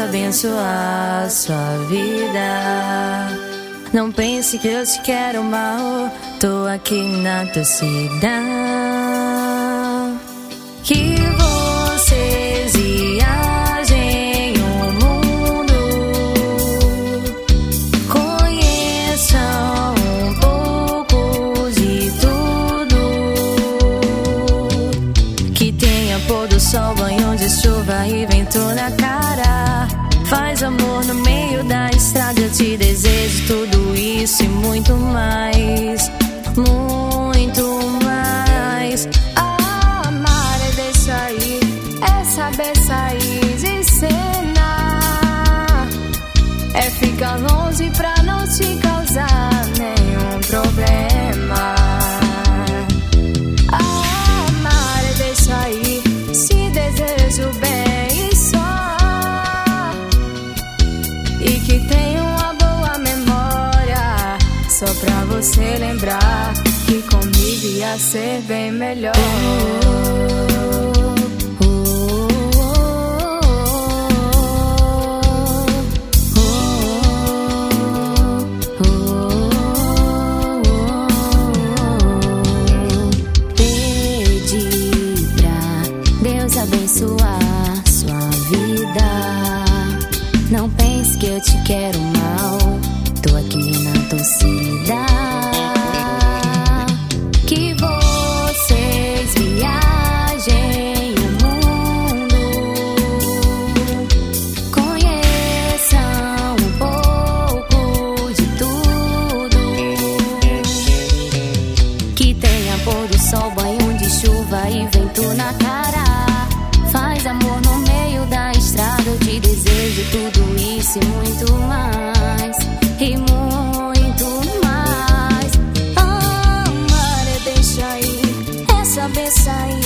abençoar sua vida. Não pense que eu te quero mal, tô aqui na torcida. Que vocês viajem o mundo, conheçam um pouco de tudo, que tenha pôr do sol, banho de chuva e vento na cara. Faz amor no meio da estrada, eu te desejo tudo isso e muito mais, muito mais. Amar é deixar ir, é saber sair de cena, é ficar longe pra não te causar nenhum problema. Amar é deixar ir, se desejo bem e que tenha uma boa memória, só pra você lembrar que comigo ia ser bem melhor. Pedi pra Deus abençoar sua vida. Não pense que eu te quero mal, tô aqui na torcida. Que vocês viajem o mundo, conheçam um pouco de tudo, que tenha pôr do sol, banho de chuva e vento na cara. Faz amor no meio da estrada, eu te desejo tudo isso e muito mais, e muito mais. Amar é deixar ir, é saber sair